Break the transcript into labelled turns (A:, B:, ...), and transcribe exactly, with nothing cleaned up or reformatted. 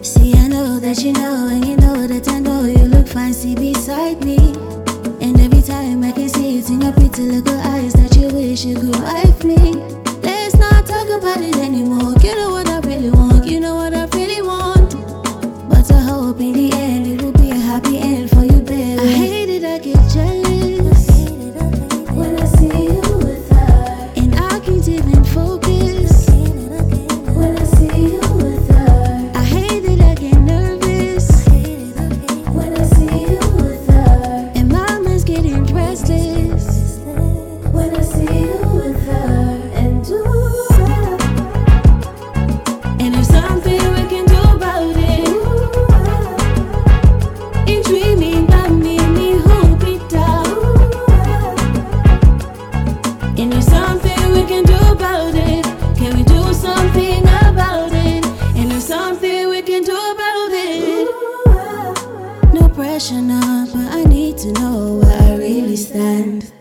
A: See, I know that you know, and you know that I know you look fancy beside me. And every time I can see it in your pretty little eyes that you wish you could wife me. Let's not talk about it anymore. You know what I really want, you know what I really want. But I hope in the end it will be a happy end for you, baby. I hate it, I get jealous when I see you with her, and I can't even focus when I see you with her. I hate it, I get nervous when I see you with her, and my mind's getting restless when I see you with her. And do and there's something we can do about it. In dreaming about me, me hope it down. And there's something we can do about it. Can we do something about it? And there's something we can do about it. No pressure now, but I need to know where I really stand.